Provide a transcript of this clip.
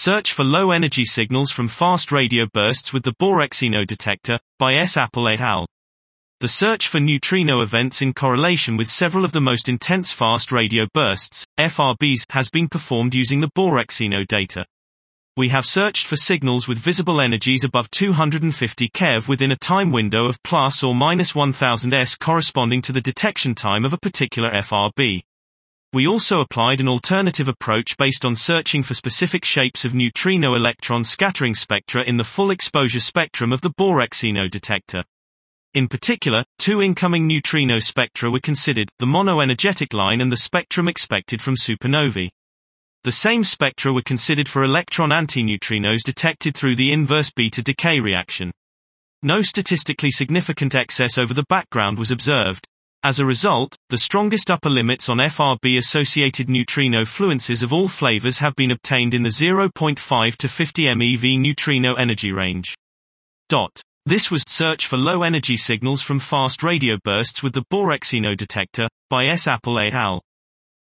Search for low-energy signals from fast radio bursts with the Bohr-Exino detector, by S. Appel et al. The search for neutrino events in correlation with several of the most intense fast radio bursts, FRBs, has been performed using the Bohr-Exino data. We have searched for signals with visible energies above 250 keV within a time window of plus or minus 1000 s corresponding to the detection time of a particular FRB. We also applied an alternative approach based on searching for specific shapes of neutrino electron scattering spectra in the full exposure spectrum of the Bohr-Exino detector. In particular, two incoming neutrino spectra were considered, the monoenergetic line and the spectrum expected from supernovae. The same spectra were considered for electron antineutrinos detected through the inverse beta decay reaction. No statistically significant excess over the background was observed. As a result, the strongest upper limits on FRB-associated neutrino fluences of all flavors have been obtained in the 0.5 to 50 MeV neutrino energy range. This was Search for Low-Energy Signals from Fast Radio Bursts with the Bohr-Exino Detector, by S. Appel et al.